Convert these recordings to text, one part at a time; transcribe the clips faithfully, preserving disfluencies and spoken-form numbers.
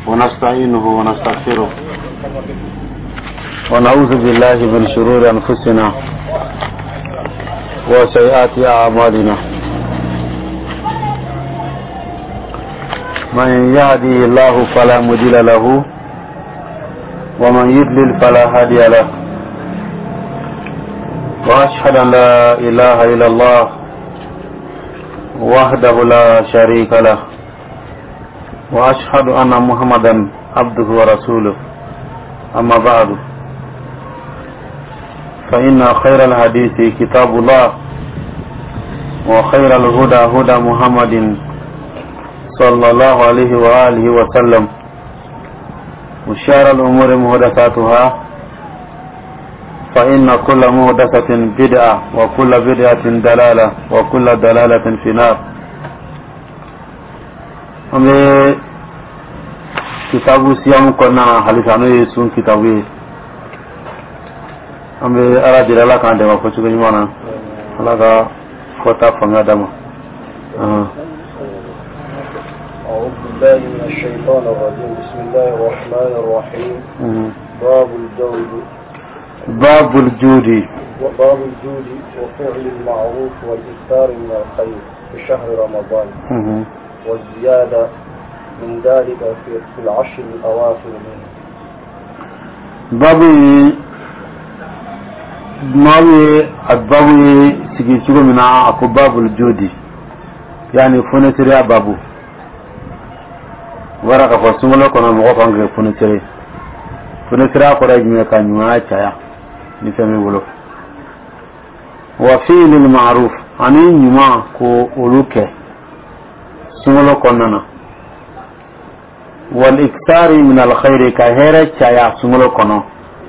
ونستعينه ونستغفره ونعوذ بالله من شرور أنفسنا وسيئات أعمالنا من يهدي الله فلا مضل له ومن يضلل فلا هادي له وأشهد أن لا إله إلا الله وحده لا شريك له وأشهد أن محمدا عبده ورسوله أما بعد فإن خير الحديث كتاب الله وخير الهدى هدى محمد صلى الله عليه وآله وسلم وشر الأمور محدثاتها فإن كل محدثة بدعة وكل بدعة دلالة وكل دلالة في نار. أمي كتاب سيام كنا حليسانو يسون كتابي أمي أرى دلالة كان دما فتوى جمانا لذا فتا فنجا دما. أعوذ بالله من الشيطان الرجيم. بسم الله الرحمن الرحيم. باب الجود باب الجود باب الجود وفعل المعروف والإكثار من الخير في شهر رمضان والزيادة من ذلك في العشر الأواخر منه. باب ماوي الباوي سيجيشو من أكو باب الجود يعني فنتري بابو ورقة فسمولا كنا مغفى عن فنتري فنتري أقرأ جميع كانوا عايشة نفهمي ولو وفعل المعروف أني نما كو أولوكه سمولا كنا والإكثار من الخير كهيرة شايع سمولا كنا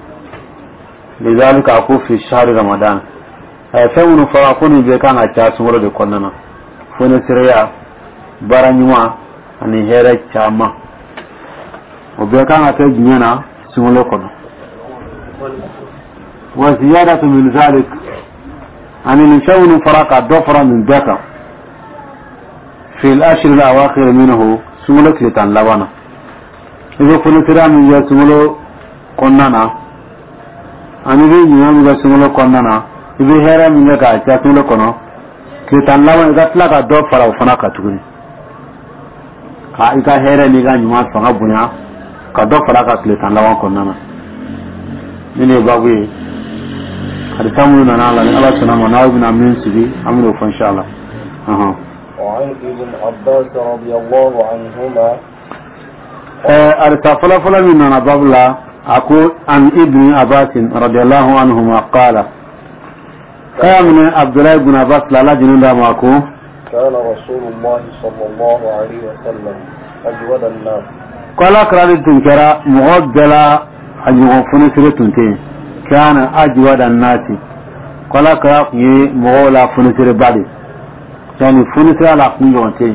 لذلك أقول في شهر رمضان فمن فرقوني بكان أشياء سمولا كنا فنتري برانيما أني هيرة شاما وبكان أتى جميعنا سمولا كنا وزيادة من ذلك أن نشون فرق الضفر من ذكر في الأشهر الأواخر منه سمولك لتنلوانا إذا فنترى من ذا سمولو قنانا أن يجي من ذا سمولو قنانا إذا هيرا من ذا كأجا سمولو قنا لتنلوانا إذا تلقى الضفر وفناك تقولي إذا هيرا نيجا نيوان فنغا بنيا كضفر لتنلوانا قنانا من يبغي هرتامنا نالا الله سلام ونعوذنا من سبي عملوا فإن شاء الله. أها. وعن ابن عباس رضي الله عنهما. أرتا فلا فلا من بابلا أقول عن ابن عباس رضي الله عنهما قال. كان من عبد الله بن عباس لا جنون دامكو. كان رسول الله صلى الله عليه وسلم أجود الناس. قال كراد تنكرا مغدلا أجوا فنسرتنتين. كان أجود الناس قال كراق ي مغولا فنسر بعدي يعني فنسر على قنجونتين.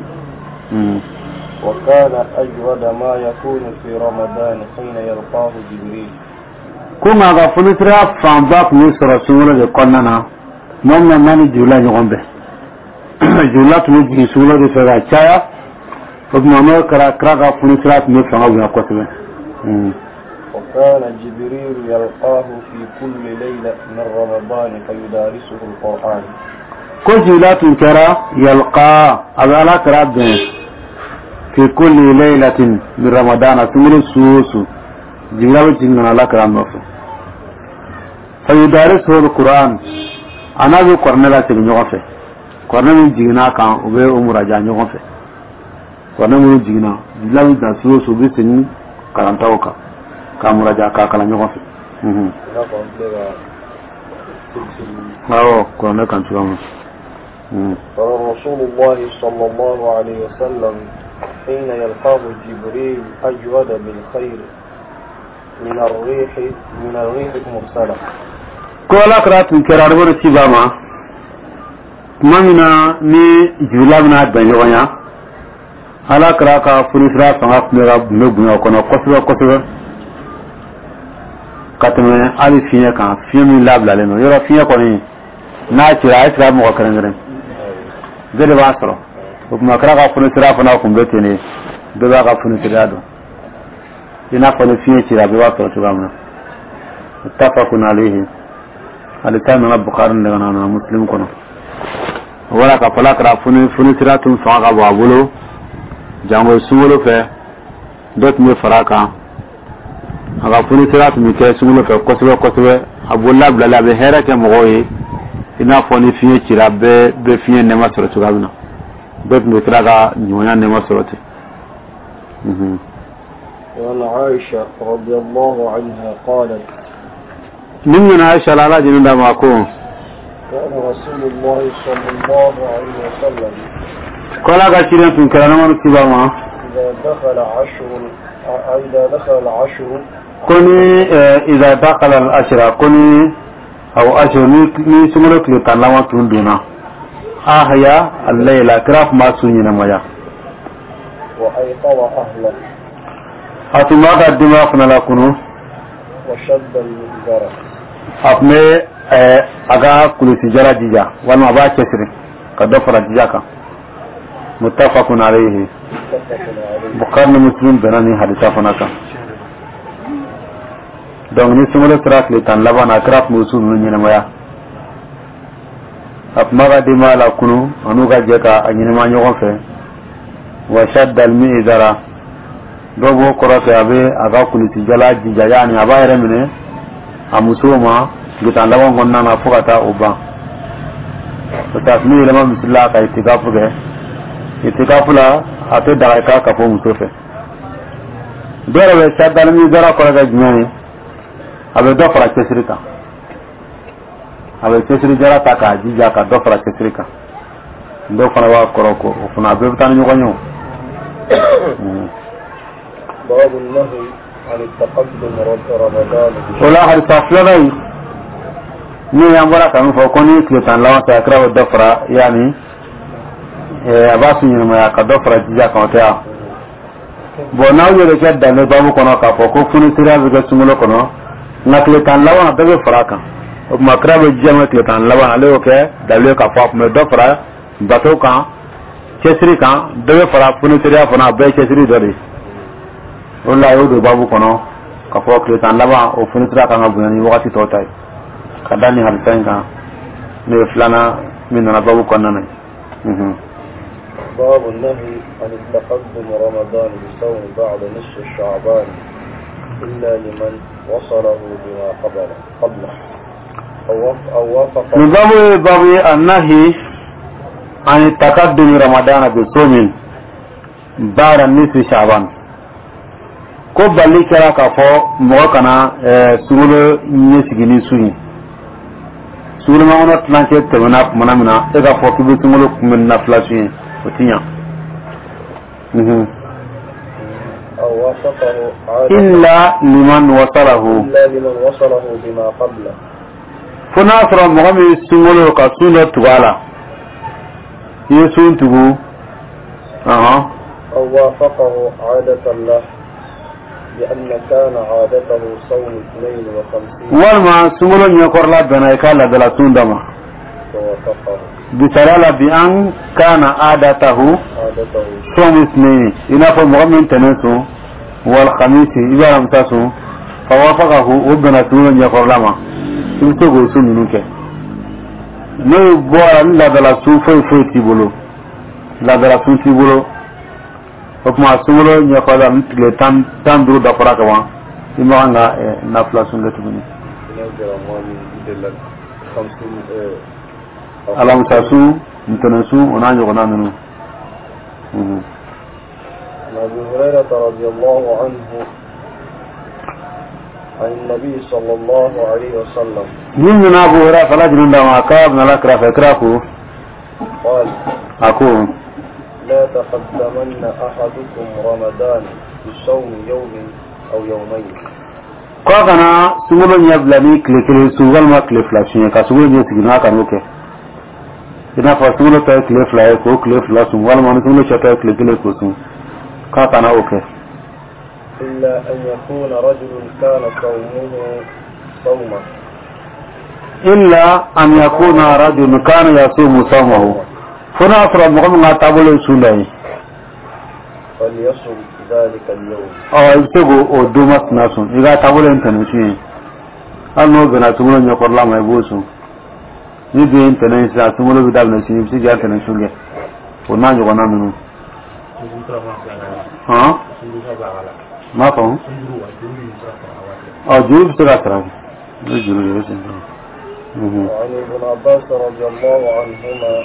وكان أجود ما يكون في رمضان حين يلقاه جبريل. كما قال فنسر فانباق يسر سورة قلنا نمنا ناني جولا يغنبه جولا تنجي سورة فغا چايا ابن عمر كراق كراق فنسر مفعا ويقوتبه. وكان جبريل يلقاه في كل ليلة من رمضان فيدارسه القرآن. كل جولات كرا يلقى أبعلا كراب في كل ليلة من رمضان ثمن السوس جبريل جننا لا كرام نفسه فيدارسه القرآن. أنا ذو قرن لا تبي نقفه قرن من جينا كان وبي أمور جان نقفه قرن من جينا جبريل دارسه وبيسن كلام توكا كاموراجا كاكلا نيوفي اها اه كنا كان شلون قال رسول الله صلى الله عليه وسلم حين يلقاه جبريل أجود بالخير من الريح من الريح المرسلة. كولا كرات كرار ورتي باما مامنا ني جولابنا دنيويا ala kraka funisra fanga kumera megunya kono kosba kosba katme ali fiya kan fiya min labla leno yora fiya ko ni na tira itra mo karangare gede ba soro kuma kraka funisra fana kumbete ne da ba ka funisra do ina fani fiye ci rabi wa to tugamna muttafaqun alayhi al-Imam al-Bukhari daga nan Muslim kono wala ka fala kra funi funi tiratun fa ga babulo jango sumulo fe dot me faraka aga funi tiratu mi ke sumulo fe kosbe kosbe abulla blala be hera ke mogoyi ina fani fiye ci rabe be fiye ne masoro tugamna dot me tiraga nyonya ne masoro te mhm وعن عائشة رضي الله عنها قالت من عائشة لا جن دا ماكو كان رسول الله صلى الله عليه وسلم كلا غاشيرن تن كلام من كباما إذا دخل عشر إذا دخل العشر كوني إذا دخل العشر كوني أو عشر ني سمرك لتلاما تندونا أحيا الليلة كراف ما سنينا مايا وأيقظ أهله أتما قدما فنلا كنو وشد المئزرة अपने अगा कुलिसी जरा जीजा वरना बात चेसरी कदफरा जीजा का मुत्तफकुन अलैहि बुखारी में मुस्लिम बनानी हदीसा फना का दोंगनी सुमले तराक लेतान लबन अकराफ मुसूल नहीं नमया अपना का दिमाग लाकुनु अनुगा जका अनिमा योगों से वशद अलमीज़रा दोगो कोरसे अबे अगा कुलिसी जला जीजा यानी अबायरे में amusoma gitandaba ngonna na fukata uba tasmi lema misla ka itikafu ge itikafu la ate daika ka fo musofe dora be sadal mi dara ko ga jini abe do fara kesrika abe kesri jara ta ka jija ka do fara kesrika do fara wa koroko kuna be tan nyugo nyu باب النهي عن التقدم رمضان ولا هل تفلغي ني يامبرا كان فوكوني كليتان لا تاكرا ودفرا يعني اباسي ما يقدفرا جيجا كونتا بوناو يلي كدا ne babu kono ka foko funi sira biga sumulo kono nakletan lawa dabe fraka o makra be jama kletan lawa ale oke dale ka fop me dofra bato ka chesri ka dabe fra funi sira fona be chesri dori wala yodo babu kono ka fok le tan laba o funitra ka ngabu ni wakati totai kadani haltenga ne flana min na babu kono na mhm باب النهي عن التقدم رمضان بصوم بعد نصف شعبان إلا لمن وصله بما قبل قبله أو وافق باب باب النهي عن التقدم رمضان بصوم بعد نصف شعبان ko balli kera ka fo mo kana suulo nyi sigini suyi suulo ma ona tlanke temana mana mana e ga fo kibu suulo min na flasuyi otinya mhm أو وافقه إلا لمن وصله إلا لمن وصله بما قبله فناصر مغمي سوولو ka suulo tugala yesun tugu aha أو وافقه عادة الله لأن كان عادته صوم اثنين وخمسين والما سمولو نيكور لا بنايكا لا دلاتون دما ووافقه بسلالة بأن كان عادته عادته صوم اثنين إنافو مغمين تنسو والخميس إذا لم تسو فوافقه وبنا سمولو نيكور لما سمتوغو سمنوك نو بوارا لا دلاتو فوي فوي تيبولو لا دلاتو تيبولو okuma sumolo nya ko da mtle tan tan duru da faraka wa imanga na flasun le tubuni alam sasu mtanasu onanyo kona nunu أبي هريرة رضي الله عنه عن النبي صلى الله عليه وسلم من أبو هريرة فلا جنون ما كاب نلاك رافكراكو قال أكون لا تقدمن أحدكم رمضان بصوم يوم أو يومين كأنا سمولو نيابلاني كلي سوغل ما كلي فلاشين كسوغل نيسينا كانوكي إذا فسمولو تاي كلي فلاي كو كلي فلاشين ولا ما نسمولو شتاي كلي كلي كوسون كأنا أوكي إلا أن يكون رجل كان صومه صوما إلا أن يكون رجل كان يصوم صومه فنا أفراد مقام تابلو سولاي فليصم ذلك اليوم. أو يبتغوا ودومات ناسون إذا تقول أنت نسيه أنا بنا تقول يقول الله ما يبوسه يبي أنت نسيه تقول بدال نسيه يبتغي أنت نسيه ونان يقولنا منه ها ما فهم أو جوب سكاترا جوب سكاترا. وعن ابن عباس رضي الله عنهما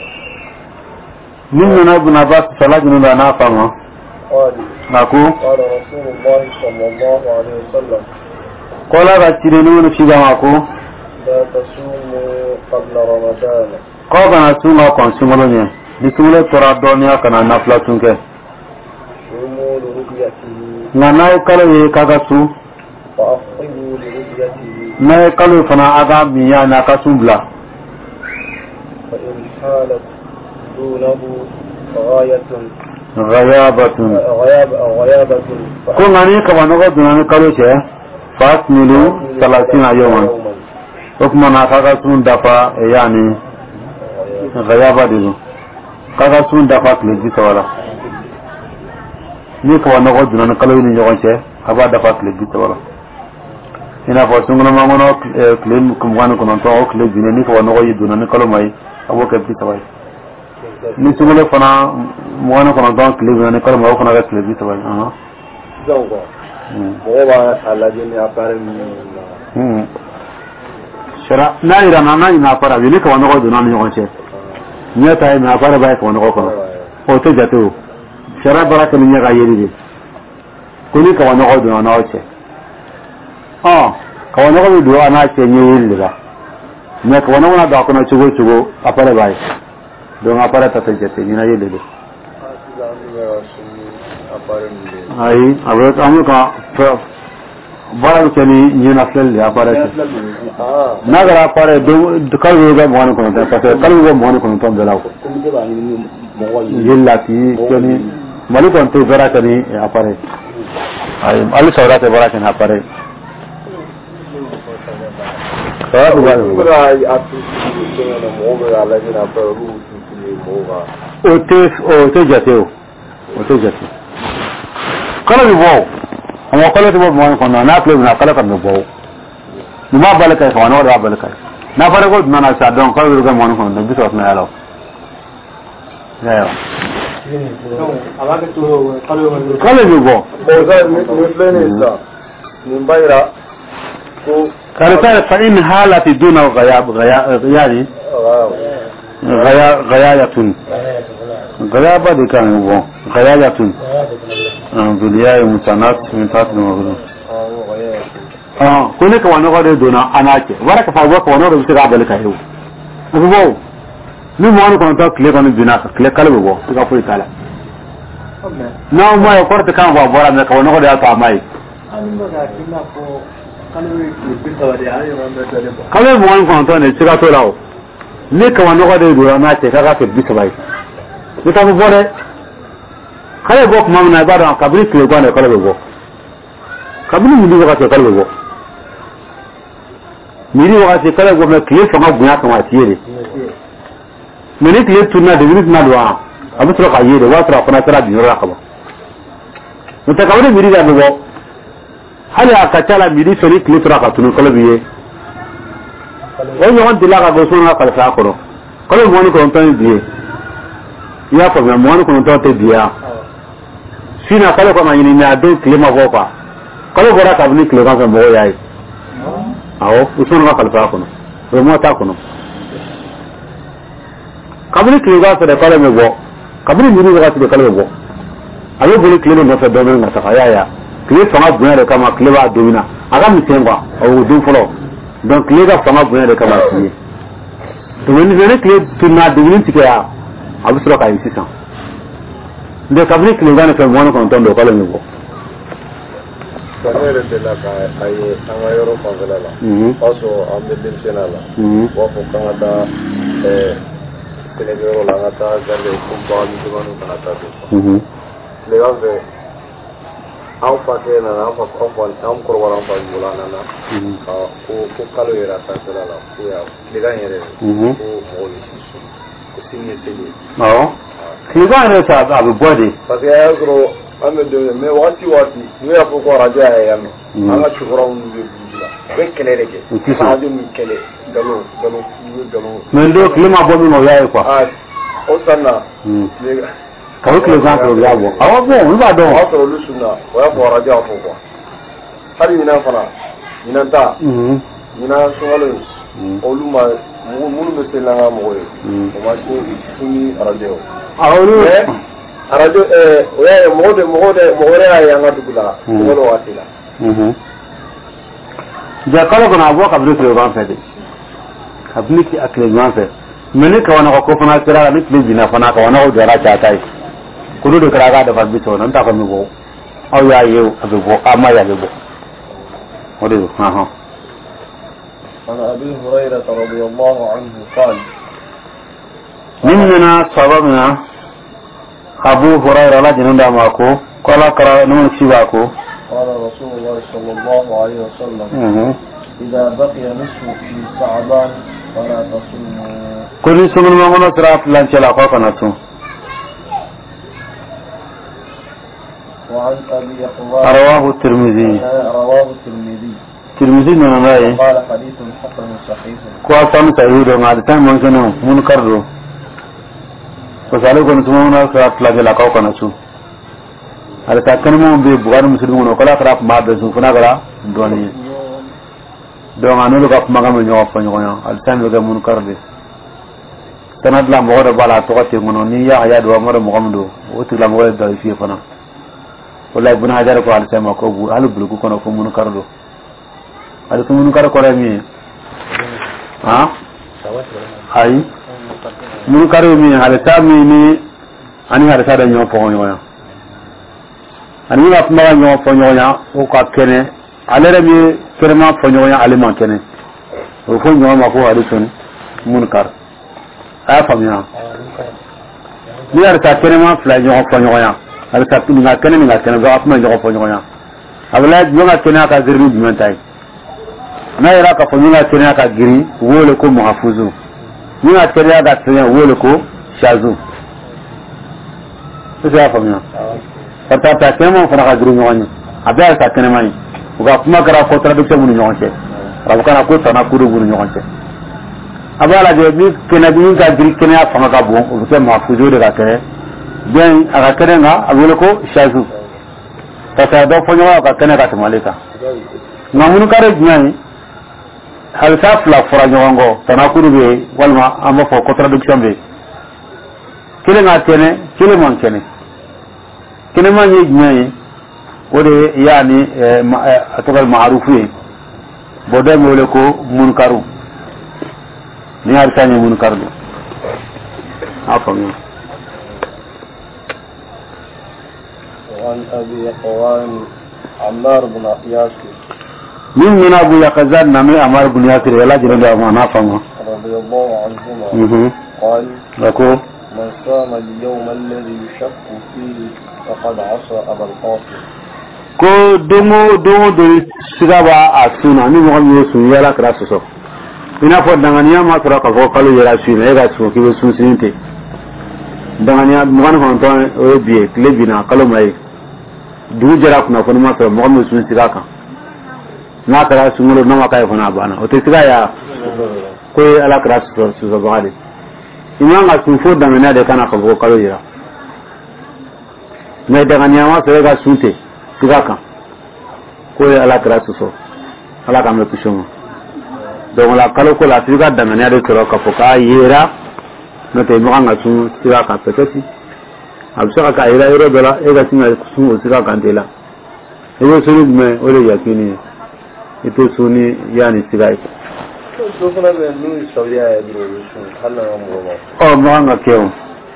من ابن عباس صلاة جنودا نافما قال ناكو قال رسول الله صلى الله عليه وسلم قال راتينون في جماعكو لا تصوموا قبل رمضان. قال أنا سوما كون سومالونيا نسومال ترى الدنيا كنا نافلا سونكه صوموا لرؤيته نانا يكالو يكاغاسو وأفطروا لرؤيته na kalu fana aga miya na kasun bla فإن حالت دونه غاية ghayabatun غياب غيابة ko ngani ka wano go dunani kalu che fast milu salatina yawman ko kuma na kaga sun dafa yani ghayaba dizo kaga sun dafa kleji tawala ni ko wano go dunani kalu ni nyogon che aba dafa kleji tawala ina fo sunguna mamono claim kumwana kono to o claim dine ni fo no yi duna ni kalo mai abo ke bi tawai ni sungule fana mwana kono to claim ni kalo mai kono ga claim bi tawai aha zongo mo ba ala je ni apare ni hmm shara na ira na na ina para bi ni ko no go duna ni ngon che ni ta ina para ba ko no go kono o to jato shara baraka ni ga yiri ko ni ko no go duna na o che ah kawana ko do ana ce ni yilla me kawana wana da kuna cigo cigo a fara bai don a fara ta tace ni na yilla de ai abu ta mu ka bara ke ni ni na felle a fara ce na gara fara do kalwo ga mo wani ko ta ta kalwo ga mo wani ko ta da lawo yilla ti ke ni mali ko ta baraka ni a fara ai al saurata baraka na fara sababu ba ai atu na mo ga ala ni na peru ni mo ga o te o te jate o o te jate kala bi bo amo kala ti bo mo ko na na club na kala kan bo ni ma balaka ko na wa balaka na fara ko na na sa don kala bi ga mo ko na bi so na yalo ya kala bi bo o ga mi plene sa ni bayra ko كارثة فإن حالة دون غياب غياب يعني غيا غياية غيابة دي كان هو غياية بالياء متنات من تحت المغرب آه كونك وانا غير دون أناك ورك فاوق وانا ربي تقع بالك هيو أبوه مين وانا كنت كلي كانوا بناك كلي كلي بوه تقفل كلا نعم ما يقولت كان بابورا منك وانا غير أطع ماي kale mo an kon to ne sira to lawo ne ka wano ga de do na te ka ga ke bi sabai ni ta bo bore kale bo ko mamna ba da kabri kle go ne kale bo kabri mi di ga te kale bo mi di ga te kale go me kle so ma gunya ka ma tiere me ne kle tunna de ni na do abu tro ka yere wa tro ko na tara bi ra ka ba ni ta kabri mi di ga bo hali akachala midi soni klitura ka tunu kala biye o nyon dila ka go sona kala sa ko kala mo ni ko tan biye ya ko mo ni ko tan te biya sina kala ko ma ni na do klima go pa kala gora ka ni klima ka mo yayi awo usona kala sa ko no mo ta ko no kabri klima sa de kala me go kabri mi ni ga sa de kala go ayo boli klima no sa do na ta ya ya kile fanga bonya de kama kile ba domina aga mitengwa au du folo donc kile ga fanga bonya de kama siye to woni ne kile tunna domina tike ya abu sura kai sisa de kabri kile ga ne fa mo ko tondo kala ni go sanere de la ka ay anga yoro pangala also ambe din senala wa ko kanga da eh kile yoro la ngata gale ko ba ni de manu kana ta mhm le ga ve aw fakee na aw fak aw fon am ko wala fa bulana na ko ko kalo era ta sala la ko ya diga yere ko mo ni ko sinye tele no diga ne ta abu body parce que ay ko ame de me wati wati ni ya ko raja ya yame anga chukura un de bujila be kelere ke radio mi kele galo galo galo mendo klima bomi no yae kwa ah o sana ka ko le zanto ya bo awa bo ba do wa to lusuna wa ko raja ko kwa hari ni na fara ni na ta mhm ni na solo oluma munu be selanga mo ye o ma ko suni radio awolu radio eh oya mode mode mode ya ngatu kula ngolo wasila mhm ja kala kana abo kabri ko ban fede kabni ki akle ban fede mene ka wana ko fana tira ni tli bina fana ka wana o jara cha tai kudu de karaga da farbi to nan ta ko mi go aw ya yew abe go ama ya be go wodi ha ha عن أبي هريرة رضي الله عنه قال مننا صببنا أبو هريرة لا جنون داماكو قال قرأ نون شباكو قال رسول الله صلى الله عليه وسلم إذا بقي نصف في شعبان فلا تصوموا كل سمن ما هنا سرات لانشلا قاقناتو وعن أبي يقظان رواه الترمذي رواه الترمذي ترمذي من الله قال حديث حسن صحيح كواسان صحيح ما دتان منكنو منكرو فسالكم تمونا سرات لانشلا قاقناتو ala ta kanmo be bugar muslimu no kala kara ma be su funa gara doni do ngano ga kuma ga nyo fa nyo nyo al tan be mun karde tanad la mo da bala to ko ngono ni ya ya do mo mo gamdo o ti la mo da fi fana wallahi bun hajar ko al sama ko bu al bulu ko no ko mun kardo al ko mun kar ko rami ha ai mun karo mi hal ta mi ni ani hal ta da nyo fa nyo nyo ani na kuma nyo fo nyonya o ka kene alere mi kerma fo nyonya alima kene o fo nyonya ma ko hadisun munkar a famia ni ar ta kene ma fla nyo fo nyonya ar ta ni ga kene ni ga kene ga kuma nyo fo nyonya abla nyonya kene ka zirni bi mentai na ira ka fo nyonya kene ka giri wole ko mahfuzu ni ga kene ga kene wole ko shazu sai famia Kata ta kemo fana ka guru nyonyi abya ta kene mai uga kuma kara contradiction mun nyonche rabu kana ko tana kuru guru nyonche abala je bi kena bi ka giri kene ya fama ka bon o ke mahfuzo de ka kene bien aga kene nga abule ko shazu ta ta do fonyo ka kene ka malika ngamun kare nyani hal sa fla fora nyongo tana kuru be walma amma fo contradiction be kile nga kene kile mon kene kene ma ni gnyai wode yani atokal ma'rufu bode mole ko munkaru ni har tani munkaru afami وعن أبي يقظان عمار بن ياسر من من أبو يقظان نمي عمار بن ياسر ولا جنود ما نافما رضي الله عنهما قال لكو من صام اليوم الذي يشك فيه فقد عصى أبا القاسم ko domo domo do sigaba asuna ni mo ngi su yala kra so ina fo dangania ma sura ka ko kalu yala su ne ga su ki su sinte dangania mo kan ko ton o biye klebina kalu mai du jara kuna ko ma so mo ngi su sigaka na kra su mo no ma kai fona bana o te siga ya ko ala kra so su so baade ina ga su fo dangania de kana ko kalu yala mais dangania ma so ga sunte sigaka ko ala kra so ala ka me pishomo donc la kalo ko la siga dangania de kro ka foka yera no te mo nga su sigaka petati absaka ka ira iro bela e ga singa su o sigaka ndela e wo sunu me o le yakini ito suni yani sigai do fana be nu saudiya ya duro su hala mo mo o mo nga keo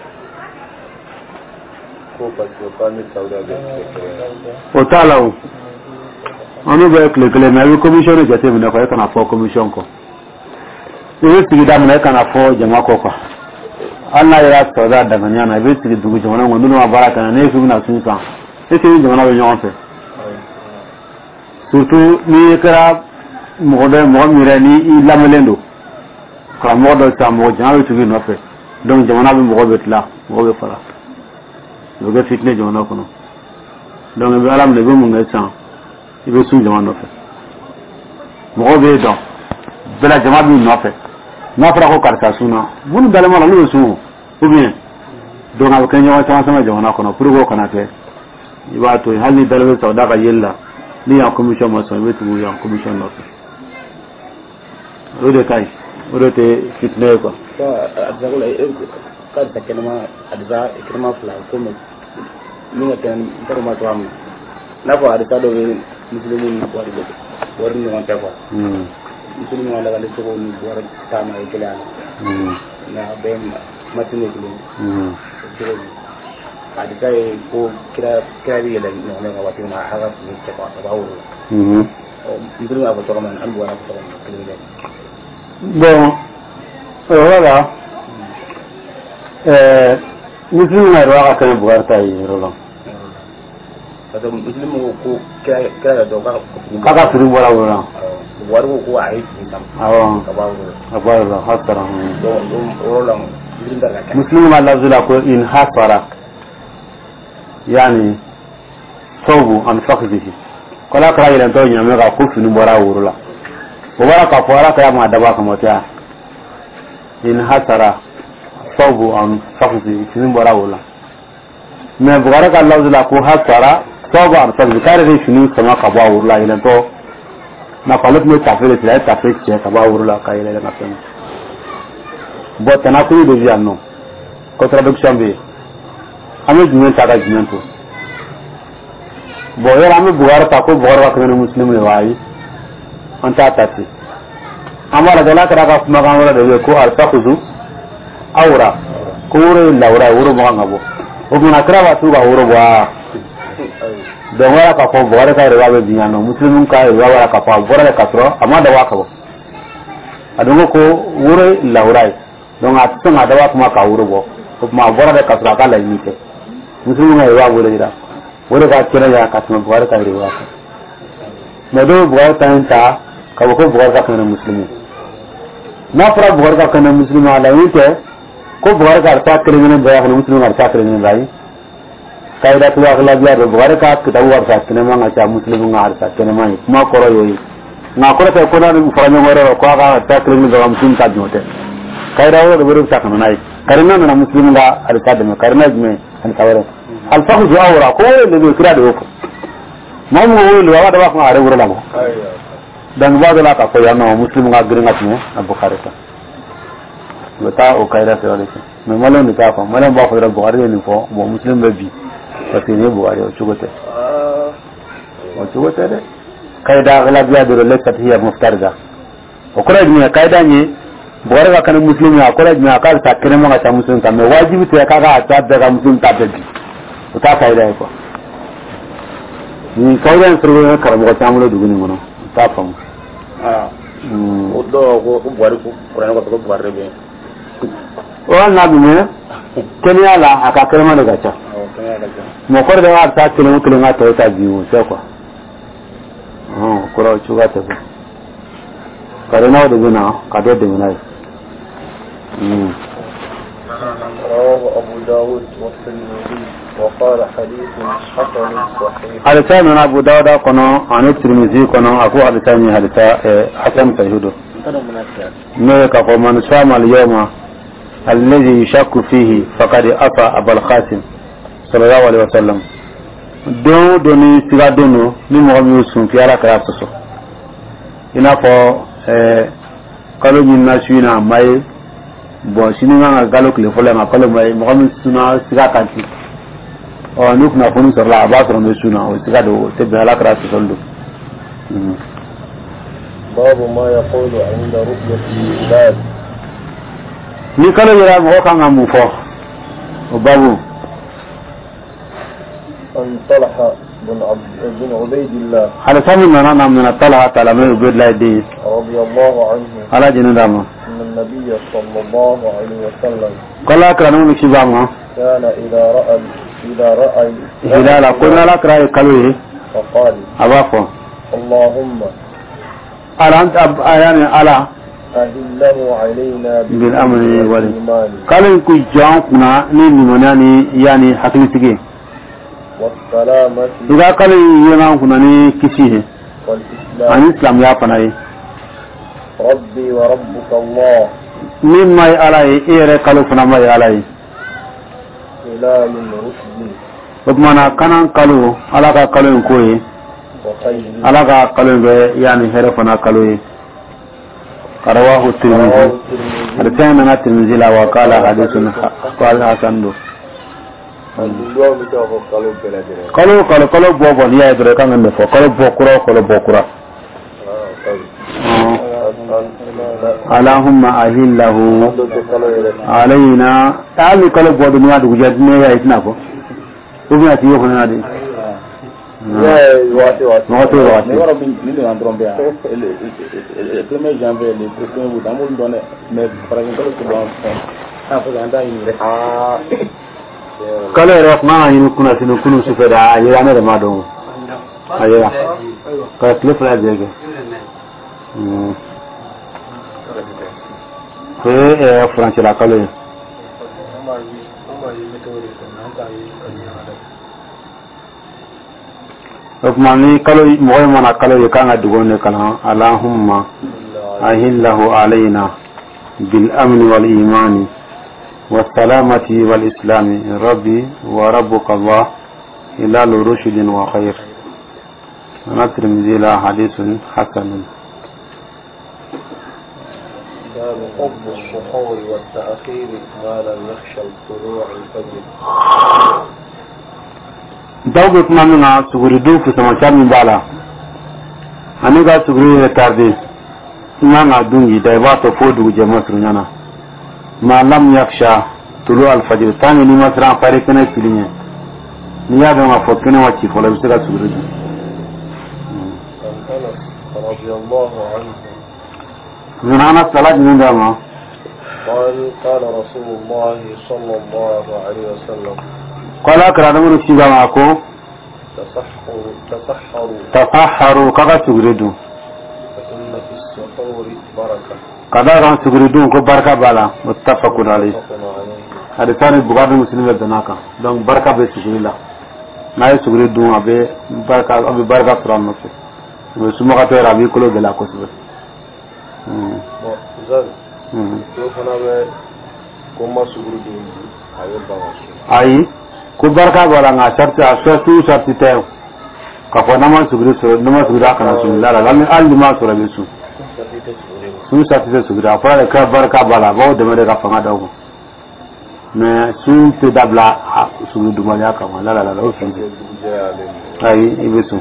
o talaw onu be kle kle na wi commission je te mi na ko kana fo commission ko e ti da mi kana fo jama ko ko Allah ya so da daga nyana be ti dugu jama ngo nunu baraka na ne fi na sun kan e ti jama na be nyon fe surtout ni kara mo de mo mi re ni lamelendo ka mo do ta mo jama ti no fe donc jama na be mo be tla mo be fara yoga fitne jona kono donc be alam le be mun ga san ibe su jama no fe mo be do bela jama bi no fe na fara ko karta suna mun dalama la lu su ou bien donc avec un jama sama jama ko no pour go kana te iba to hali dalwe sauda ga yella ni ya commission ma so be tu ya commission no ode kai ode te fitne ko ka azagula ka ta kelma adza ikrama fla ko me ni ga tan darma to am na ko adza do muslimin ko wari do wari ni on ta ko hmm muslimin wala ga ko ni wara sama e kelana hmm na be matine kilo hmm adza e ko kira kira ri la no na wati ma haga ni ta ko ta bawo hmm muslimin aba to man an wala to man bon voilà eh muslimin ay raga kan bugarta yi rolo parce que muslimin ko kira kira do ka kaka suru wala wala waru ko ay tam awo kabawo kabawo hasara do rolo muslimin Allah zula ko in hasara yani sawu an fakhihi kala kala ila to nyame ka ko finu bora wurula wala ka fara ka ma daba ka mota in hasara sawu an fakhihi finu bora wurula me bugara ka Allah zula ko hasara sawu an fakhihi kare ne finu sama ka ba wurula ila to na palut me tafele tla tafele che ka ba wurula ka ila na pen botana ko do viano contradiction be ame jumel ta ga jumel to boyar ame bugar ta ko bugar wa kana muslim ne wai anta tati amara dala kara ka kuma kan wala de ko al fakhuzu awra ko wure lawra wuro mo ngabo o muna kra wa tu ga wuro wa do wala ka ko bugar ka rewa be diano muslimun ka rewa wala ka pa bugar ka tro amada wa ka adungo ko wure lawra don a tuma da wa kuma ka wuro bo kuma bugar ka tro ka la yite muslimun ga rewa wure ida wuri ka kira ya ka tuma bugar ka rewa ka me do bugar ta ta ka ko bugar ka kana muslimu na fara bugar ka kana muslimu ala yite ko bugar ka ta kire ne ba kana muslimu ka ta kire ne bai kaida tu akla biya do bugar ka ta wa sa kana ma ta muslimu ga ta kana ma kuma koro yoyi na koro ta ko na ni fara ngoro ko ka ta kire ne ba muslimu ta jote kaida wo do buru ta kana nai karina na muslimu ga ar ta da karina me an kawara al fakhu awra ko le be kira do ko mamu wo le wa da ba ko are wuro la mo dan ba da ka ko ya no muslimu ga girin atmo abu kharita wata o kaida ta wala me malo ni ta ko malo ba ko da buhari ni fo mo muslim be bi parce que ni buhari o chugote o chugote de kaida gala biya do le kat hiya muftarida o ko ni kaida ni buhari ga kan muslim ya ko ni ka ta kene mo ga ta muslim ta me wajibi te ka ga ta da muslim ta de o ta kaida ko ni kaida en suru ka mo ta mo do ni mo ta fam ah o do ko buhari ko ko ko buhari be o na bi ne kenya la aka kalma daga ta mo ko da wa ta kilo kilo ma ta ta biyu sai ko oh ko ra chuga ta ko kare na da gina ka da da na mm رواه أبو داود والترمذي وقال حديث حسن صحيح. هذا كان أبو داود كنا عن الترمذي كنا أبو هذا كان هذا حسن صحيح. ما كقول من صام اليوم الذي يشك فيه فقد أتى أبا القاسم صلى الله عليه وسلم. دون دوني سيرا دونو نمو يوسف في على كراسة. إنا فو قالوا من ناسينا ماي bon sini nga galo kle fole ma kale mai mo mi suna siga kanti o nuk na fonu sur la ba sur me suna o siga do te be ala kra solo babu ma yaqulu inda ru'yati al-hilal ni kala yara mo kan amu fo o babu an talha bin abd bin ubaydillah ala sami mana na min talha ta'ala min ubaydillah di radiyallahu anhu ala jinadama النبي صلى الله عليه وسلم قال كانوا مكيباما كان إذا رأى إذا رأى هلالا قلنا لك رأي قلوه فقال أبافو اللهم ألا أنت أب يعني ألا أهله علينا بالأمر والإيمان قال إنكو جاءكنا نين مناني يعني حقيقي والسلامة إذا قال ينا كناني كسيه والإسلام عن الإسلام يا فناي ربي وربك الله مما يعلي إيري قالوا فنما يعلي هلال رشد وبمنا كان قالوا علاقة قالوا كوي وخير علاقة قالوا يعني هرفنا قالوا رواه الترمذي رتينا الترمذي لا وقال حديث قال حسن له قالوا قالوا قالوا بابا يا ادري كان نفو قالوا بكرة قالوا بكرة اللهم أهله علينا تعالوا قالوا بابا ما دوجت ما يتنافو وبنا تيجوا هنا دي واتي واتي واتي واتي Negoro min de andron be le premier janvier le premier août amul donné mais par exemple que bon ça faut anda une ah kala rek ma yinu kuna sinu kunu su feda ayira ne da madon ayira ka clip la jege hmm fe e france la kala Ukmani kalau moy mana kalau yakanga dugone kana Allahumma ahillahu alaina bil amn wal iman was salamati wal islam rabbi wa rabbuka Allah ila rushd wa khair ana tirmidhi la hadithun hasan باب حب السحور والتأخير ما لم يخشى الطلوع الفجر dawgo mamina suguri do fu sama chami bala aniga suguri retardi ngana dungi dai ba to fodu je masru nyana ma lam yaksha tulu al fajr tani ni masra pare kana kilinya ni ya do ma fokene wati fola bisira suguri رضي الله عنه من أنا صلاة من دama قال قال رسول الله صلى الله عليه وسلم قال أكرا نمر الشيطة معكو تصحروا تصحروا تصحروا كذا تغردوا فإن في السحور بركة كذا كان تغردون كو بركة بالا متفقون عليه هذا ثاني بغاد المسلمين الدناكا دون بركة بسجل الله ما يسغردون أبي بركة أبي بركة فران نفسه وسمو كتير أبي كله بلا كسبه زاد شوف أنا بكم سغردون أيوة بمشي أي ku barka bara nga sharti asu sharti tayo ka ko nama sugri so nama sugri kana sun la la min alli ma so rabe su sun sharti da sugri afara ka barka bala go da mere ka fanga dawo me sun te dabla sugri duma ya ka la la la o sun ai ibisu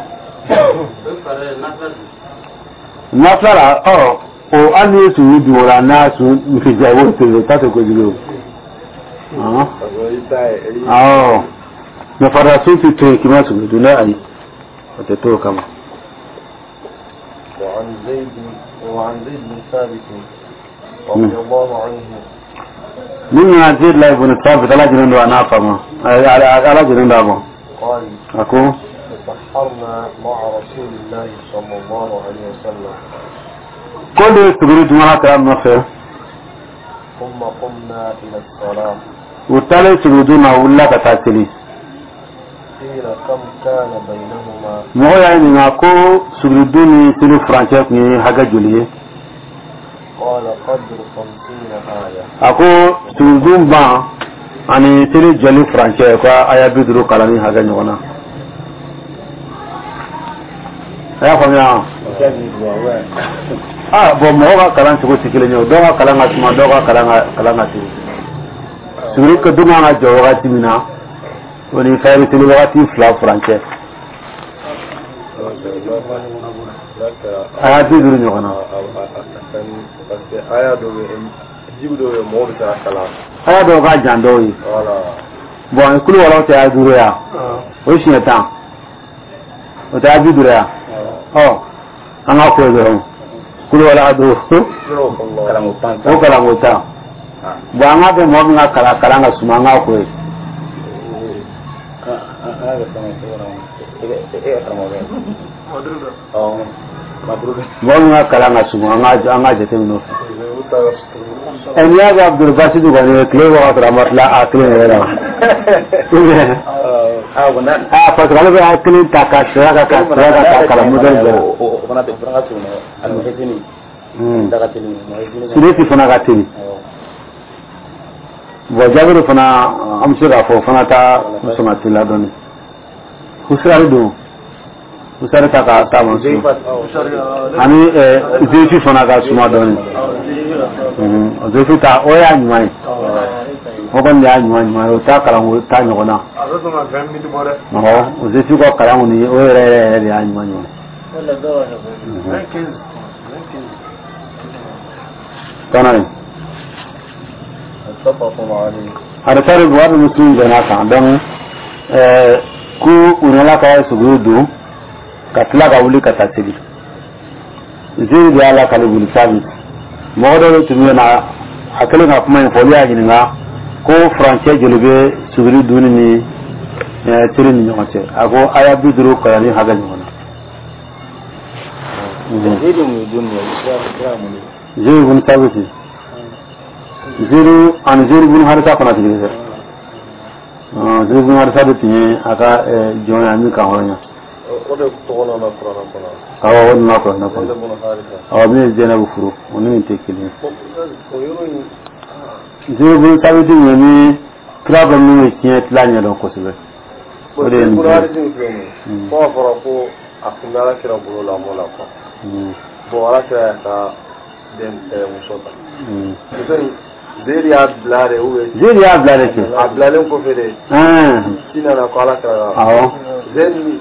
nasara o o alli su dura na su mi jawo te ta ko jigo ah oh na farasu fi to kima su duna ai wata to kama وعن زيد وعن زيد بن ثابت رضي الله عنه من زيد لا ابن ثابت على جنون وانا فما على على جنون دابا قال اكو تسحرنا مع رسول الله صلى الله عليه وسلم كل تريد ما كان نفسه ثم قمنا إلى الصلاة وتالي تريدون ولا كتاتلي قيل كم كان بينهما mo ya ni ngako suriduni tilu franchise ni haga juliye قال قدر خمسين آية ako suridun ba ani tilu jali franchise ko aya bidru kalani haga nyona aya ko ya ah bo mo ga kalan su ko tikile nyo do ga kalan asma do ga kalan kalan ati suri ko duma ga jo ga timina woni fayri tilu ga ti fla franchise aya bidru nyona aya do jibu do mo do ta kala aya do ga jando yi wala bon kulu wala ta duru ya o shi ta o ta bidru ya oh anga ko do kulu wala do kala mo pan o kala mo ta bo anga be mo nga kala kala nga suma nga ko e aga sama sura e e sama be oh madruga mo nga kala nga suma nga anga je tem no en ya ga Abdul Basit ga ne kle wa ramatla akle ne ra ah wala ah parce que ala be akili ta ka shara ka shara ka kala model be o kana te franga tuni al muhitini mm daga tini sireti fana ga tini bo jabiru fana am sura fo fana ta musuma tilla doni husari do husari ta ka ta mo ani zefi fana ga suma doni mm zefi ta oya nyai ogon ya nyai nyai ta kala mo ta nyona no zefi ko kala mo ni o re re ya nyai nyai wala do wala tanai ada tare buat muslim jana kan dan ku unala ka sugudu katla ka uli ka tasiri ziri dia ala kali buli sabi modo tumiya na hakale na kuma infoliya gininga ko français jelebe suguri duni ni tiri ni nyote ago aya bidru ko yani haga nyona ziri mu dunya ya mu ziri bun sabiti zero an zero bun harta kana tigre ah zero bun harta de tiye aka join ami ka honya o de to wona na qur'an kana awa wona ko na ko awa mi jena bu furu oni te kili zero bun sabiti ni problem ni tiye tlanya don ko sibe o de qur'an din ni ko fara ko akmala kira bulu la mola ko bo ala ka den e musota mm zeri ablare uwe zeri ablare ke ablare ko fere ah sina na kala kala awo zeri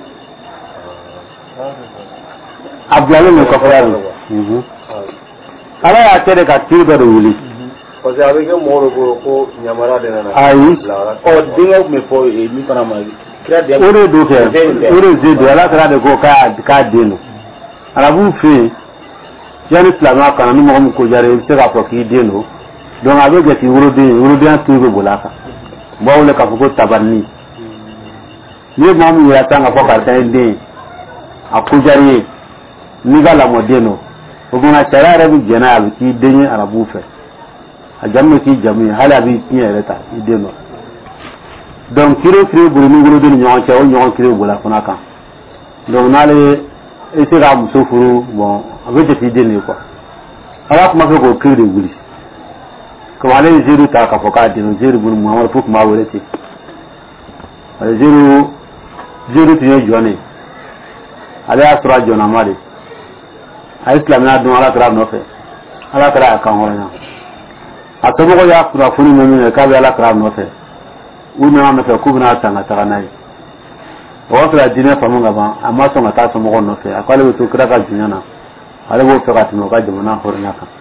ablare ne ko fere mhm ala ya tere ka tiba do wuli ko ja be ke moro goro ko nyamara de na ai o dinga me fo e mi kana ma kira de ore do ke ore zedi ala kra de ko ka ka deno ala bu fe yani islama kana ni mo ko jare se ka ko ki deno donc avec les Européens, Européens tout le bolaka. Bon le kafuko tabarni. Ni mamu ya tanga kwa karta ndi. Akujari ni gala modeno. Ogona charara bi jena abiki denye arabu fe. Ajamu ki jamu hala bi tiye reta ideno. Donc kiro kiro buru ni guru deni nyon cha o nyon kiro bola kona kan. Donc nale ese ga musofuru bon avec des idées quoi. Ala kuma ko kiro de guli. Comme allez zéro ta ka foka dino zéro bun muhammad fuk ma wala ti ale zéro zéro tiye jone ale asra jona mari a islam na don ala tra no fe ala tra ka hoya atobo ko ya kura funi mo ne ka be ala tra no fe una na fe kubna tanga ta nai o tra dine fa mo ngaba amma so ngata so mo no fe akale to kra ka jinyana ale bo fe ka tino ka jona hornya ka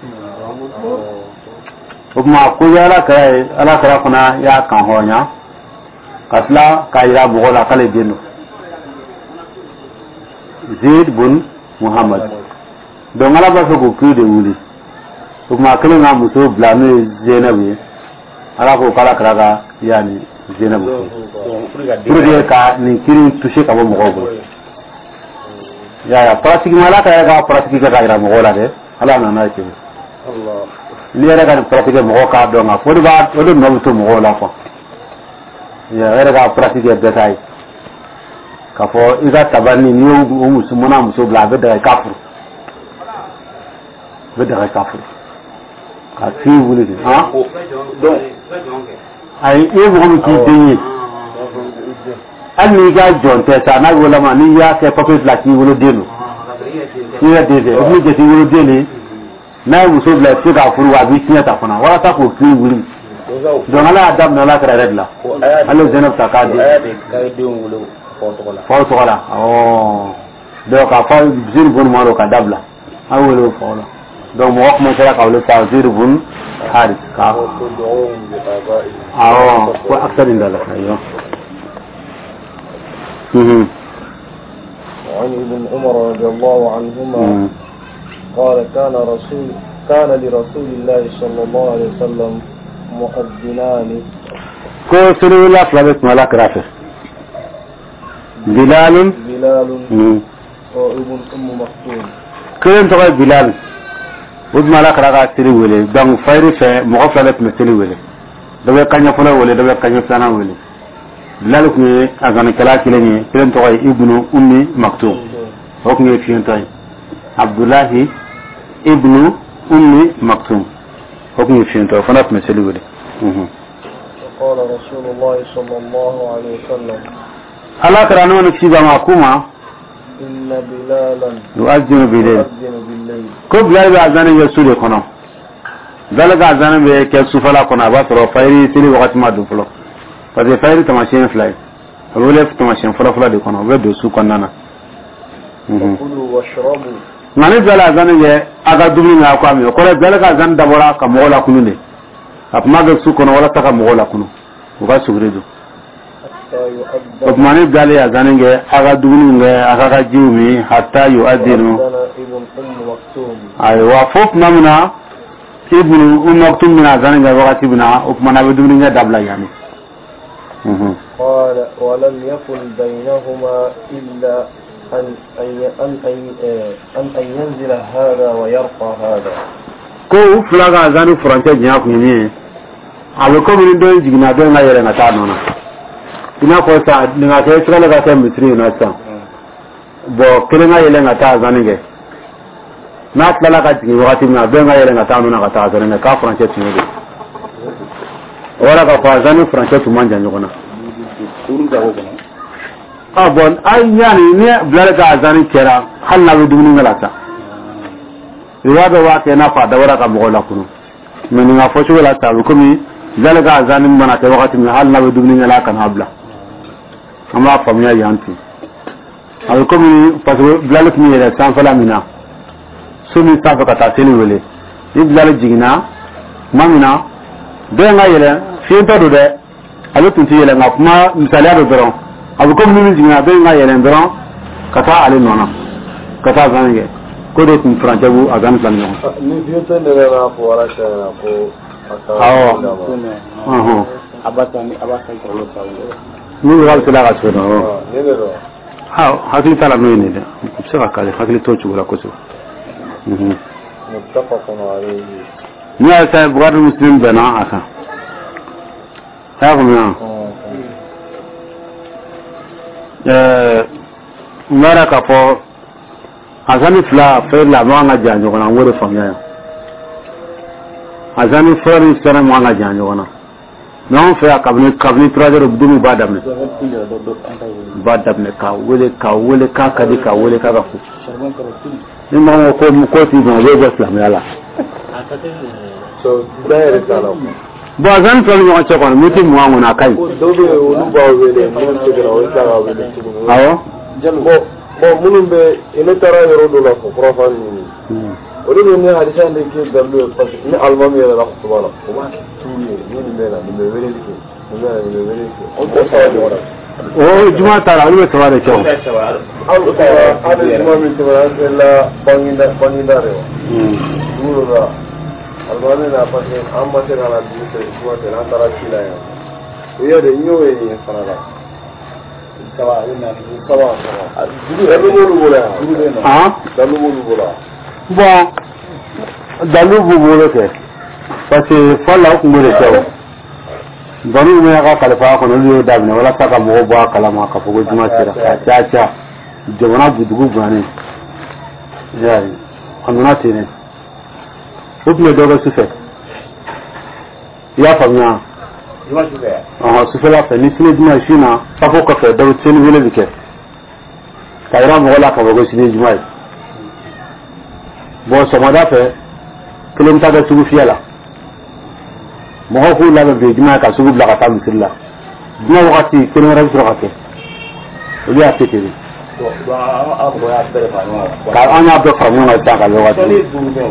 kuma ko yara kai ala kara kuna ya kan honya kasla kaira bugola kale dino Zaid bin Muhammad don ala ba ko ku de wuli kuma kale na muso blame Zainab ala ko kala kara yani Zainab pour ka ni kiri toucher ka bo mo ko ya ya pratique mala ka ga pratique ka ga mo gola de ala na na ke Allah ni era ga pratique mo ka do nga fo ba do no to mo la ko ya era ga pratique be tay ka fo iga tabani ni o musu mona musu bla be da kafur be da kafur ka fi wuli ha donc ai e mo mi ki denyi an ni ga jonte sa na wala ma ni ya ke pape la ki wolo deno ni ya dede o mi je ti wolo deni na muso bla ti ka furu wa bi tiya ta fana wala ta ko ki wuli don ala adam na la kra redla ala zenab ta ka di fo to la oh do ka fa zir bun maro ka dabla awolo fo la do mo wax mo tara ka wala ta zir bun haris ka ah ko aktar inda la ayo mhm وعن ابن عمر رضي الله عنهما قال كان رسول كان لرسول الله صلى الله عليه وسلم مؤذنان كو سري الله فلابت ملاك رافع بلال بلال وابن ام مكتوم كلهم تقول بلال ود ملاك رافع سري ولي دون فاير في مغفلت مثلي ولي دو كان يفلا ولي دو كان يفلا ولي bilal ku azan kala kileni kilen to ibnu ummi maktum hoknge fientay abdullah ibnu ummi maktum hoknge fiento fanat meseli wede قال رسول الله صلى الله عليه وسلم ala karano ne kiba makuma إن بلالا يؤذن بالليل يؤذن بالليل ko bilal ba azan ya sule kono dalaga azan be ke sufala kono ba tro fayri tili wakati ma du flo parce que fayri tamashin fly wala tamashin flo flo de kono be do su konana mhm كلوا واشربوا ngani bala azan ye aga dumi na ko ami ko dalaga azan dabora ka mola kunule apma ga su kono wala taka mola kunu uga sugredo حتى يؤذن mani bala azan ge aga dumi nge aga ga jiumi hatta yu'adinu ابن أم مكتوم ay wa fop namna ibnu um maktum min azan ge wakati bina upmana be dumi nge dabla yani mhm قال ولم يكن بينهما إلا أن أن أن أن أن ينزل هذا ويرقى هذا. ko flaga azanu français nya ku ni abe ko min do jigina do na yere na ta nona ina ko sa ninga ke sala ga ta mitri na sa bo kele nga yele na ta azanu ge na tala ga jigi wakati na do nga yele na ta nona ga ta azanu ka français tini de wala ka fa azanu français tu manja nyona ah bon ay yani ne blaga azanu kera hal na du ni ngalata riwada wa ke na fa da wara ka mo la kunu men nga fo wala ta ko mi zalaga azanin mana ta wakati mi hal na du ni ngala kan habla amma fa mi yanti ay ko mi parce que blalak mi era san fala mina sumi sa fa ta tele wele ni blal jigina mamina de nga yele fi to do de alu tunti yele nga kuma misala do doron abu ko mi jigina de nga yele doron kata ale nona kata zange ko de tin français bu agan plan no ni fiete de la ko wala ka ko awo aha abata ni abata ko lo tawo ni wal kala ga so no ne ne ro ha hakili tala no ni de sera kale hakili to chugula ko so mhm muttafaqun alayhi ni asa bugar muslim bana aka ha ko na eh ngara ka po azani fla fe la manga janjo kana ngore famya azani fere sere manga janjo kana non fe akabni kabni trader obdumi badamne badamne ka wele ka wele ka kadi ka wele ka ka fu ni ma ko mu ko ti no le islam yala so daire sala bo azan to ni wacho kana muti mu wangu na kai do be ulu ba wele mun to gra wala ga wele awo bo bo munum be ene tara yoro do la ko profan ni olu ni hadisa de ke dalu parce que ni almam yela la ko wala ko ma tuye ni ni mena ni me wele ki ni mena ni me wele ki on ko sa de wala o juma tara alu to wala chaw al ko ala juma min to wala la banginda banginda re duro la almam na pa ke amma te na di se ko te na tara kila ya yo de nyo e ni fara la sawa ina sawa sawa duro dalu mo wala ah dalu mo wala bon dalu bubu ke parce que falla ko mo le taw banu me ga kala fa ko no yo dabne wala saka mo bo kala ma ka fogo juma sira ka cha cha jona budugu bane yayi amuna tene ubne dogo sufe ya famya juma sufe ah sufe la fa ni sine juma shina fa ko ka fa dawo tene wele bike kayra mo wala ka fogo sine juma bo somada fe kilomita da sugu fiyala mo ko la be jima ka sugu la ka tam silla dina wakati kene ra sura ka o ya teteri do a ko ya bere fa no ka anya do fa mo na ta ka lo wati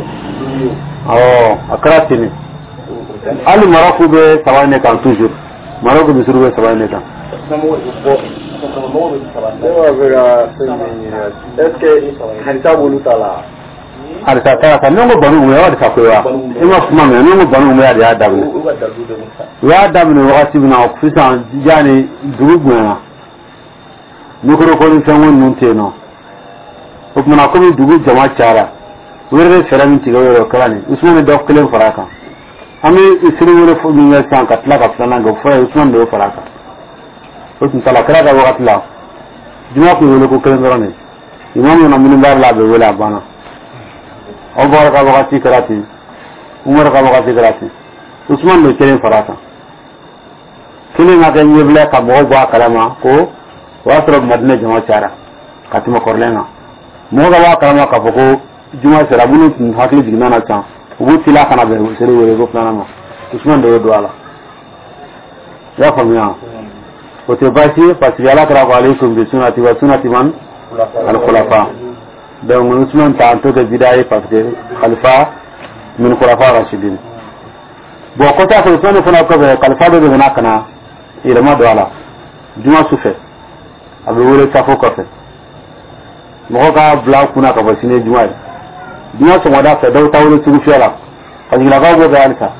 oh akratini ali maraku be sawane kan toujours maraku be suru be sawane kan samo ko ko mo be sawane ne wa vera sini est-ce que hadisa bolu tala arisa ta ka nongo banu mu ya ta ko ya ima kuma me nongo banu mu ya ya dabne ya dabne wakati bina ofisa jani dugu na nukuro ko ni sanwon nun teno ko kuma ko mi dugu jama chara were fera min tiga wero kalani usman do kelen faraka ami isri wore fo mi ya san ka tla ka flana go fo usman do faraka o tun tala kira ka wakati la juma kun wele ko kelen dɔrɔn de imam na minnu b'a la a bɛ wele a banna Abubakar ka wakati kɛra ten Umar ka wakati kɛra ten Usman de kelen fara kan kelen ka kɛ ɲɛbila ka mɔgɔw bɔ a kalama ko o y'a sɔrɔ Madina jama cayara ka tɛmɛ kɔrɔlen kan mɔgɔ ka bɔ a kalama k'a fɔ ko juma sera minnu tun hakili jiginna na can u b'u tila kana bɛn seri wele ko filanan ma Usman de y'o don a la i y'a faamuya o tɛ baasi ye parce que Ala kɛra ko alaykum bi sunnati wa sunnati man al-khulafa donc Usman ta an to kɛ bida ye parce que khalifa min khulafa rashidin bon côté a fɛ Usman fana kɔfɛ khalifa dɔ de bɛna ka na yɛlɛma don a la juma su fɛ a bɛ wele safo kɔfɛ mɔgɔ ka bila kunna ka fɔ sini ye juma ye juma sɔgɔmada fɛ dɔw ta wele sugu fiyɛ la parce que lakaw b'o kɛ halisa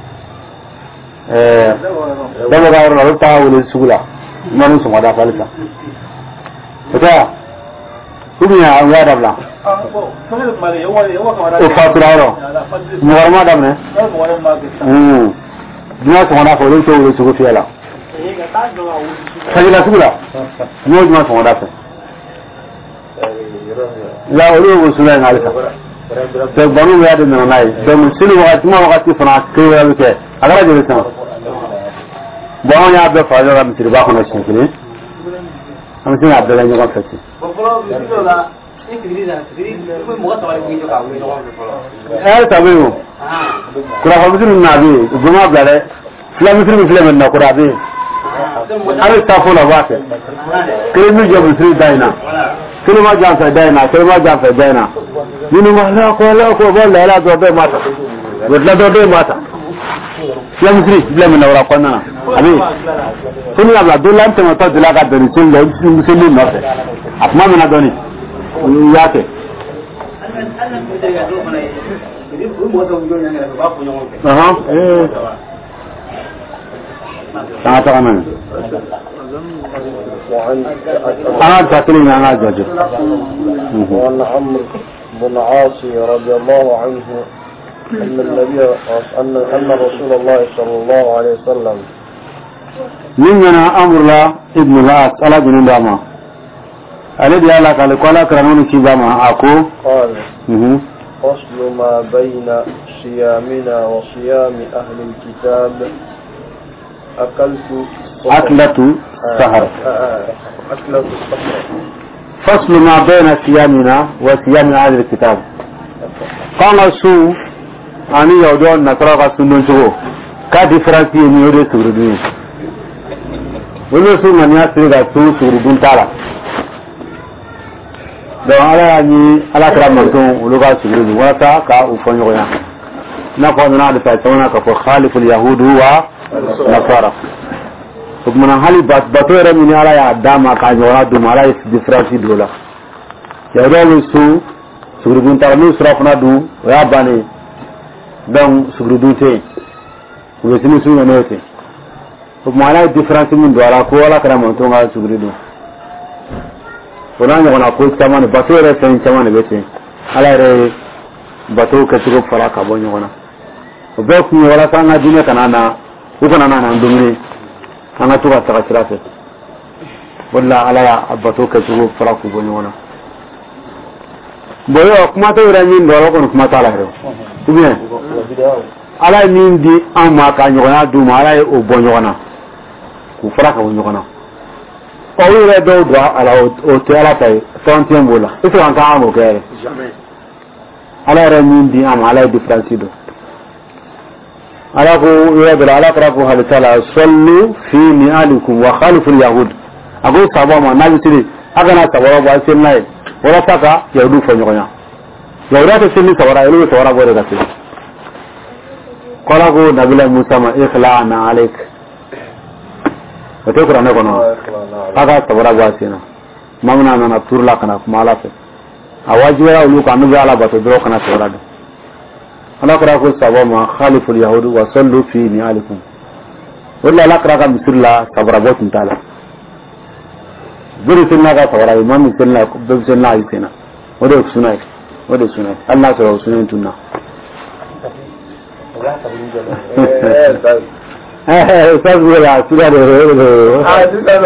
ɛɛ dɔw bɛ ka yɔrɔ la olu ta wele sugu la juma ni sɔgɔmada fɛ halisa o tɛ yan ou bien a y'a dabila o fatura yɔrɔ mɔgɔ ma daminɛ juma sɔgɔmada fɛ olu tɛ wele sugu fiyɛ la fajila sugu la n'o juma sɔgɔmada fɛ ya olu ye wosula in halisa c'est banu ya de nana n'a ye donc sini wagati ma wagati fana kiri wɛrɛ bɛ kɛ a kɛra joli sisan bon anw y'a bɛɛ fara ɲɔgɔn kan misiriba kɔnɔ siɲɛ kelen an bɛ se k'a bɛɛ la ɲɔgɔn fɛ ten ɛɛ sabu yen o kurafɔ misiri ninnu a bɛ yen u bɛɛ ma bila dɛ fila misiri min filɛ nin na kura a bɛ yen a bɛ taa fo la u b'a kɛ kelen min jɔ misiri da in na kelen ma janfɛ da in na kelen ma janfɛ da in na minnu ma la ko la ko bɔ la dɔ bɛɛ ma ta o dilan dɔ bɛɛ ma ta fila misiri filɛ min na o la kɔnɔna na a bɛ yen fo ni yabila don la n tɛmɛtɔ de la ka bɛn ni seli la misiri nɔfɛ a kuma min na dɔɔni u y'a kɛ. Sangat terkenal. Sangat terkenal dengan aja. وعن عمرو بن عاص رضي الله عنه أن النبي أن أن رسول الله صلى الله عليه وسلم مننا أمر الله ابن العاص على جنون داما الذي قال قال قال كرنون كيما أكو قال فصل ما بين صيامنا وصيام أهل الكتاب أكلت أكلة سهر أكلة السحر فصل ما بين صيامنا وصيام أهل الكتاب قال سو أني يودون نصرى سنن شو كديفرنسي نيوري سوردين ولسو من ياسر سو سوردين تارا don ala ni ala kira manton uluga suguru wata ka ufanyo ya na kwa na da tawana ka fa khaliful yahudu wa nasara kuma hali batore min ala ya dama ka jora du mala is difference dola ya do su suguru gun tarmi surafna du ya bani don suguru du te ko sinu su ne te kuma ala difference min dola ko ala kira manton ga suguru du fulani wana ko tamani bato re tan tamani bete ala re bato ka tugo fara ka bonyo wana o be ku wala tanga dine kanana u kana na ndumni anga tuga ta kasirase walla ala bato ka tugo fara ku bonyo wana boyo kuma to re min do ko kuma ta la re ku bien ala min di amma ka nyona du mala o bonyo wana ku fara ka bonyo wana o yɛrɛ dɔw don a la o tɛ ala ta ye fɛn b'o la i tɛ kan kan o kɛ yɛrɛ ala yɛrɛ min di a ma ala ye différence dɔn ala ko yɛrɛ dɔ la ala kɛra ko halisa la sallu fi ni'alikum wa khaliful yahud a ko sabɔ ma n'a bɛ siri a kana sabara bɔ a seli n'a ye walasa ka yahudu fɔ ɲɔgɔn ye yahudu tɛ seli ni sabara ye olu bɛ sabara bɔ de ka seli kɔla ko nabila musa ma ikhla na alek o tɛ kuranɛ kɔnɔ aga sabara bɔ a sen na mamuna nana turula kana kuma ala fɛ a wajibira olu kan n'u bɛ ala bato dɔrɔn kana sabara dɔn ala kɛra ko sabɔ ma khaliful yahudu wa sallu fi ni'alikum o de la ala kɛra ka misiri la sabara bɔ tun t'a la bere sen n'a ka sabara ye maa min sen na bɛɛ bɛ sen n'a ye sen na o de ye suna ye o de ye suna ye hali n'a sɔrɔ o suna in tun na eh sai la sudah deh ah sudah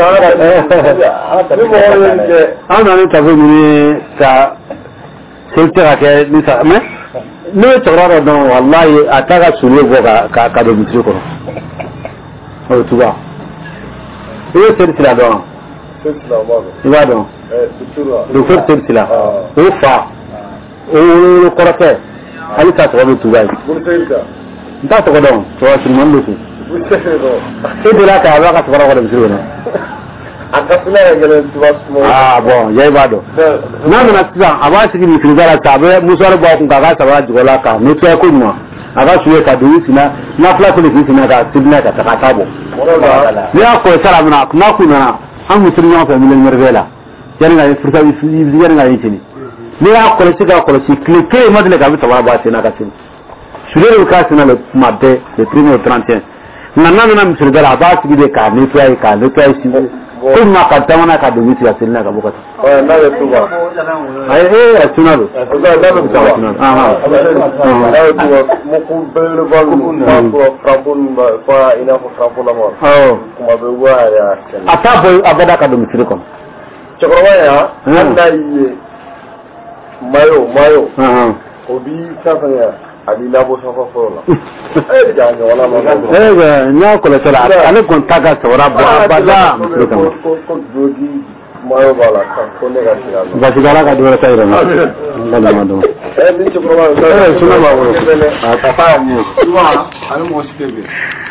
ada ana ni tabu ni ka siltira ke ni sa me ne tsororo don wallahi ataka sule go ka ka do mitri ko o tuba e siltira don siltira ba iba don eh siltira do siltira o fa o korake ali ta to tuba siltira nta to don to silman do su siltira ka ba ka tsara ko do mitri na akasuna ngene tuba ah bon yai bado na na tsa abasi ni filzara tabe musar ba kun kaga sabara jigola ka no tsa ko nwa aga suye ka du sina na fla ko ni sina ka sibna ka ta tabo ya ko sara na na ku na an musulmi ya fa milen mervela yana ga furta yi yana ga yini ne ya ko ci ga ko ci clique madle ga ta ba sina ka sin shure ka sina le mabde le primo trente na na na musulmi abasi bi de ka ni tsa ka le tsa si kuma katamana ka dubi ya silna ka bukata eh na le tuba ai eh tunalo oga da lo tuba aha na tuba mo ku bele ba ko ko frapun ba fa ina ko frapun la mo oh kuma be wa ya atabo abada ka dubi ko chokrowa ya anda yi mayo mayo aha obi safa ya abi na bo safa fo la eh ja ga wala ma eh ga nya ko la tara ale kon taga sawra ba bada ko ko jogi mayo bala ka ko ne ga ya ba sigara ka dora sai rana Allah ma do eh din chokrowa eh suna ba wo ah ta fa ni wa al mo stebe